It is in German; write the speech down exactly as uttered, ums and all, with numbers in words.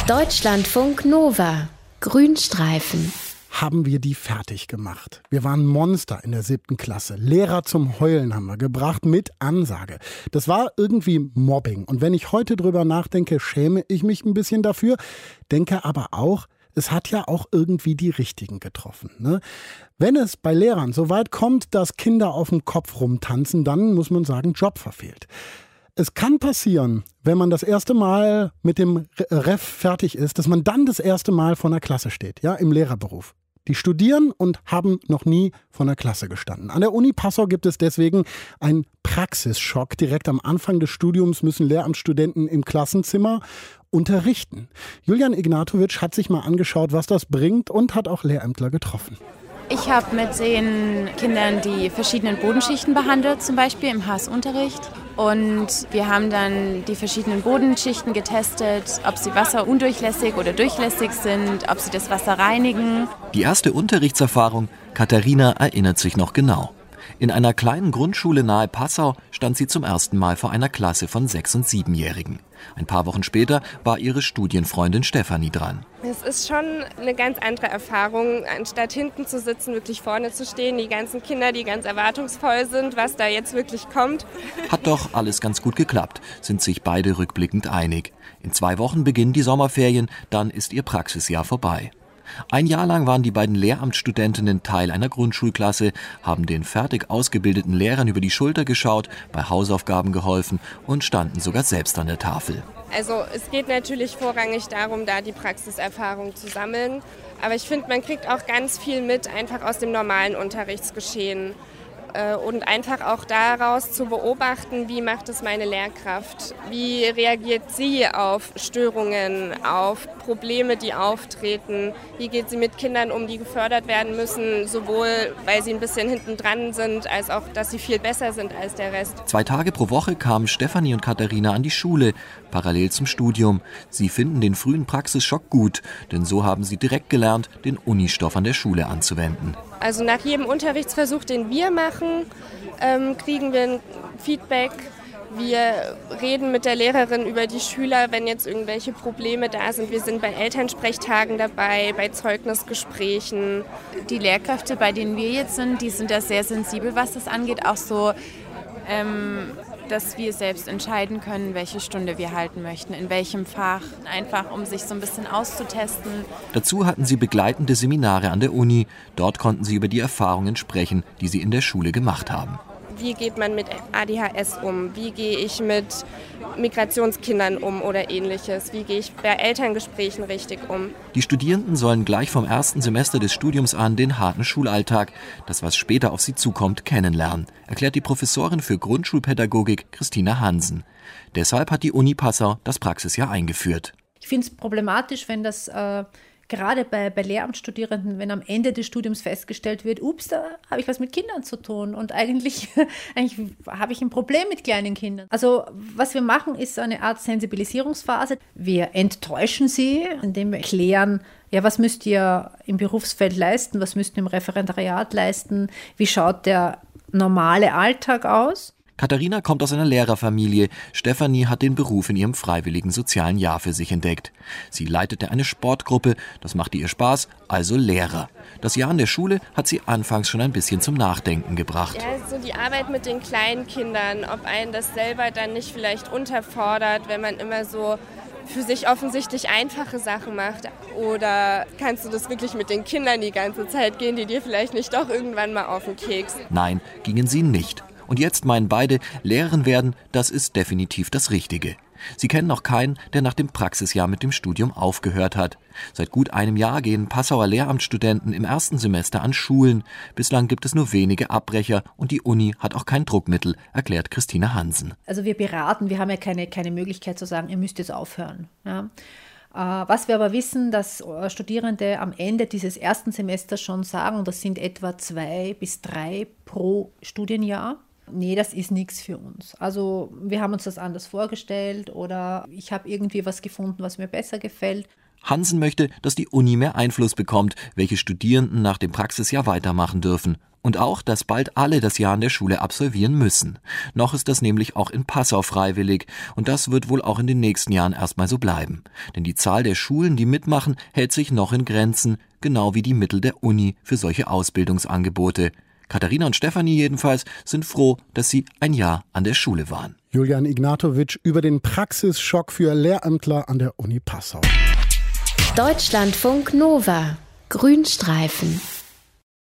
Deutschlandfunk Nova. Grünstreifen. Haben wir die fertig gemacht. Wir waren Monster in der siebten Klasse. Lehrer zum Heulen haben wir gebracht mit Ansage. Das war irgendwie Mobbing. Und wenn ich heute drüber nachdenke, schäme ich mich ein bisschen dafür. Denke aber auch, es hat ja auch irgendwie die Richtigen getroffen. Ne? Wenn es bei Lehrern so weit kommt, dass Kinder auf dem Kopf rumtanzen, dann muss man sagen, Job verfehlt. Es kann passieren, wenn man das erste Mal mit dem Ref fertig ist, dass man dann das erste Mal vor einer Klasse steht, ja, im Lehrerberuf. Die studieren und haben noch nie vor einer Klasse gestanden. An der Uni Passau gibt es deswegen einen Praxisschock. Direkt am Anfang des Studiums müssen Lehramtsstudenten im Klassenzimmer unterrichten. Julian Ignatowitsch hat sich mal angeschaut, was das bringt und hat auch Lehrämtler getroffen. Ich habe mit den Kindern die verschiedenen Bodenschichten behandelt, zum Beispiel im H S-Unterricht. Und wir haben dann die verschiedenen Bodenschichten getestet, ob sie wasserundurchlässig oder durchlässig sind, ob sie das Wasser reinigen. Die erste Unterrichtserfahrung, Katharina erinnert sich noch genau. In einer kleinen Grundschule nahe Passau stand sie zum ersten Mal vor einer Klasse von Sechs- und Siebenjährigen. Ein paar Wochen später war ihre Studienfreundin Stefanie dran. Es ist schon eine ganz andere Erfahrung, anstatt hinten zu sitzen, wirklich vorne zu stehen. Die ganzen Kinder, die ganz erwartungsvoll sind, was da jetzt wirklich kommt. Hat doch alles ganz gut geklappt, sind sich beide rückblickend einig. In zwei Wochen beginnen die Sommerferien, dann ist ihr Praxisjahr vorbei. Ein Jahr lang waren die beiden Lehramtsstudentinnen Teil einer Grundschulklasse, haben den fertig ausgebildeten Lehrern über die Schulter geschaut, bei Hausaufgaben geholfen und standen sogar selbst an der Tafel. Also es geht natürlich vorrangig darum, da die Praxiserfahrung zu sammeln. Aber ich finde, man kriegt auch ganz viel mit, einfach aus dem normalen Unterrichtsgeschehen. Und einfach auch daraus zu beobachten, wie macht es meine Lehrkraft, wie reagiert sie auf Störungen, auf Probleme, die auftreten, wie geht sie mit Kindern um, die gefördert werden müssen, sowohl weil sie ein bisschen hinten dran sind, als auch, dass sie viel besser sind als der Rest. Zwei Tage pro Woche kamen Stefanie und Katharina an die Schule, parallel zum Studium. Sie finden den frühen Praxisschock gut, denn so haben sie direkt gelernt, den Unistoff an der Schule anzuwenden. Also nach jedem Unterrichtsversuch, den wir machen, ähm, kriegen wir ein Feedback. Wir reden mit der Lehrerin über die Schüler, wenn jetzt irgendwelche Probleme da sind. Wir sind bei Elternsprechtagen dabei, bei Zeugnisgesprächen. Die Lehrkräfte, bei denen wir jetzt sind, die sind da sehr sensibel, was das angeht. Auch so, ähm, dass wir selbst entscheiden können, welche Stunde wir halten möchten, in welchem Fach, einfach um sich so ein bisschen auszutesten. Dazu hatten sie begleitende Seminare an der Uni. Dort konnten sie über die Erfahrungen sprechen, die sie in der Schule gemacht haben. Wie geht man mit A D H S um? Wie gehe ich mit Migrationskindern um oder ähnliches? Wie gehe ich bei Elterngesprächen richtig um? Die Studierenden sollen gleich vom ersten Semester des Studiums an den harten Schulalltag, das was später auf sie zukommt, kennenlernen, erklärt die Professorin für Grundschulpädagogik Christina Hansen. Deshalb hat die Uni Passau das Praxisjahr eingeführt. Ich finde es problematisch, wenn das äh, gerade bei, bei Lehramtsstudierenden, wenn am Ende des Studiums festgestellt wird, ups, da habe ich was mit Kindern zu tun und eigentlich, eigentlich habe ich ein Problem mit kleinen Kindern. Also was wir machen, ist so eine Art Sensibilisierungsphase. Wir enttäuschen sie, indem wir erklären, ja, was müsst ihr im Berufsfeld leisten, was müsst ihr im Referendariat leisten, wie schaut der normale Alltag aus. Katharina kommt aus einer Lehrerfamilie. Stefanie hat den Beruf in ihrem freiwilligen sozialen Jahr für sich entdeckt. Sie leitete eine Sportgruppe, das machte ihr Spaß, also Lehrer. Das Jahr an der Schule hat sie anfangs schon ein bisschen zum Nachdenken gebracht. Ja, so die Arbeit mit den kleinen Kindern, ob einen das selber dann nicht vielleicht unterfordert, wenn man immer so für sich offensichtlich einfache Sachen macht. Oder kannst du das wirklich mit den Kindern die ganze Zeit gehen, die dir vielleicht nicht doch irgendwann mal auf den Keks? Nein, gingen sie nicht. Und jetzt meinen beide, Lehrerin werden, das ist definitiv das Richtige. Sie kennen noch keinen, der nach dem Praxisjahr mit dem Studium aufgehört hat. Seit gut einem Jahr gehen Passauer Lehramtsstudenten im ersten Semester an Schulen. Bislang gibt es nur wenige Abbrecher und die Uni hat auch kein Druckmittel, erklärt Christina Hansen. Also wir beraten, wir haben ja keine, keine Möglichkeit zu sagen, ihr müsst jetzt aufhören. Ja. Was wir aber wissen, dass Studierende am Ende dieses ersten Semesters schon sagen, und das sind etwa zwei bis drei pro Studienjahr, nee, das ist nichts für uns. Also wir haben uns das anders vorgestellt oder ich habe irgendwie was gefunden, was mir besser gefällt. Hansen möchte, dass die Uni mehr Einfluss bekommt, welche Studierenden nach dem Praxisjahr weitermachen dürfen. Und auch, dass bald alle das Jahr in der Schule absolvieren müssen. Noch ist das nämlich auch in Passau freiwillig. Und das wird wohl auch in den nächsten Jahren erstmal so bleiben. Denn die Zahl der Schulen, die mitmachen, hält sich noch in Grenzen. Genau wie die Mittel der Uni für solche Ausbildungsangebote. Katharina und Stefanie jedenfalls sind froh, dass sie ein Jahr an der Schule waren. Julian Ignatowitsch über den Praxisschock für Lehrämtler an der Uni Passau. Deutschlandfunk Nova. Grünstreifen.